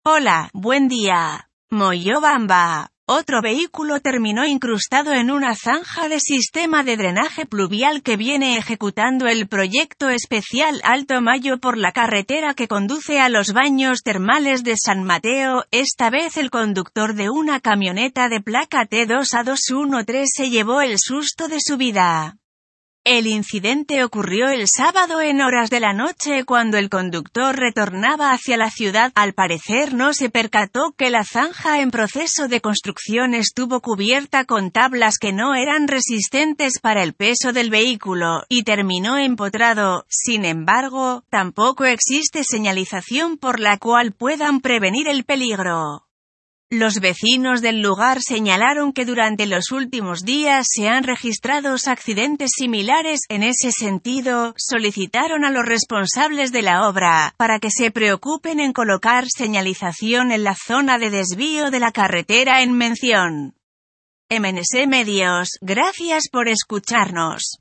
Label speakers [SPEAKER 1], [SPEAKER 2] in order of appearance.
[SPEAKER 1] Hola, buen día. Moyobamba. Otro vehículo terminó incrustado en una zanja de sistema de drenaje pluvial que viene ejecutando el proyecto especial Alto Mayo por la carretera que conduce a los baños termales de San Mateo. Esta vez el conductor de una camioneta de placa T2A213 se llevó el susto de su vida. El incidente ocurrió el sábado en horas de la noche cuando el conductor retornaba hacia la ciudad. Al parecer no se percató que la zanja en proceso de construcción estuvo cubierta con tablas que no eran resistentes para el peso del vehículo, y terminó empotrado. Sin embargo, tampoco existe señalización por la cual puedan prevenir el peligro. Los vecinos del lugar señalaron que durante los últimos días se han registrado accidentes similares. En ese sentido, solicitaron a los responsables de la obra, para que se preocupen en colocar señalización en la zona de desvío de la carretera en mención. MNS Medios, gracias por escucharnos.